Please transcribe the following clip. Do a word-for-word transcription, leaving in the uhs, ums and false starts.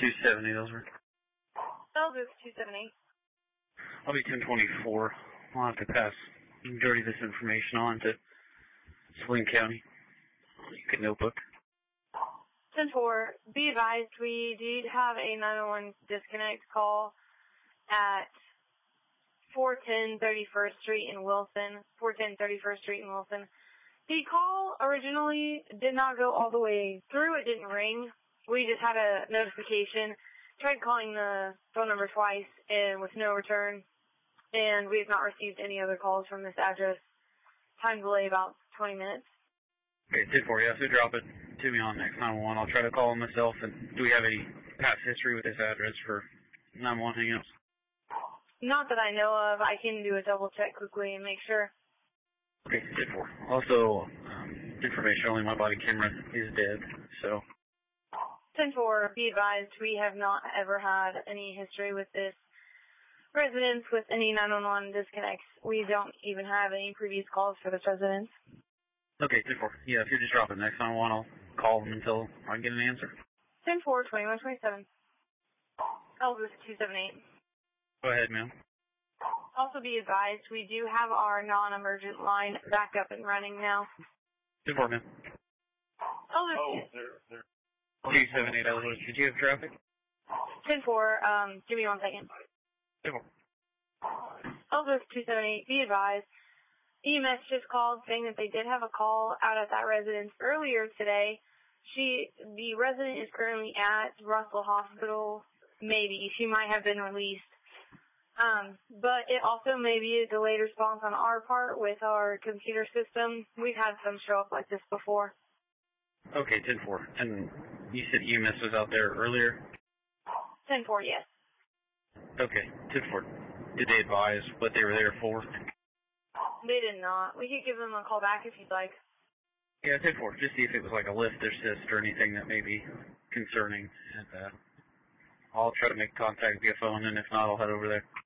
two seventy, those were. Ellsworth two seventy. I'll be ten twenty-four. I'll have to pass the majority of this information on to Saline County. You could notebook. ten four, be advised, we did have a nine one one disconnect call at four ten thirty-first Street in Wilson, four ten thirty-first Street in Wilson. The call originally did not go all the way through. It didn't ring. We just had a notification. Tried calling the phone number twice and with no return. And we have not received any other calls from this address. Time delay about twenty minutes. Okay, ten four, yeah, so drop it to me on next nine one one. I'll try to call them myself. And do we have any past history with this address for nine one one hangouts? Not that I know of. I can do a double check quickly and make sure. Okay, ten four. Also, um, information only, my body camera is dead, so. ten four, be advised, we have not ever had any history with this residence with any nine one one disconnects. We don't even have any previous calls for this residence. Okay, ten four. Yeah, if you're just dropping next nine one one, I'll call them until I get an answer. ten four, twenty-one twenty-seven. Ellsworth two seventy-eight. Go ahead, ma'am. Also be advised, we do have our non-emergent line back up and running now. ten four, ma'am. Ellsworth. Oh, they're, they're... two seventy-eight, Ellsworth. Did you have traffic? ten four, um, give me one second. ten four. Ellsworth two seventy-eight, be advised, E M S just called saying that they did have a call out at that residence earlier today. She, the resident is currently at Russell Hospital. Maybe. She might have been released. Um, but it also may be a delayed response on our part with our computer system. We've had some show up like this before. Okay, ten four. And you said E M S was out there earlier? ten four, yes. Okay, ten four. Did they advise what they were there for? They did not. We could give them a call back if you'd like. Yeah, ten four. Just see if it was like a lift assist or anything that may be concerning. And uh, I'll try to make contact via phone, and if not, I'll head over there.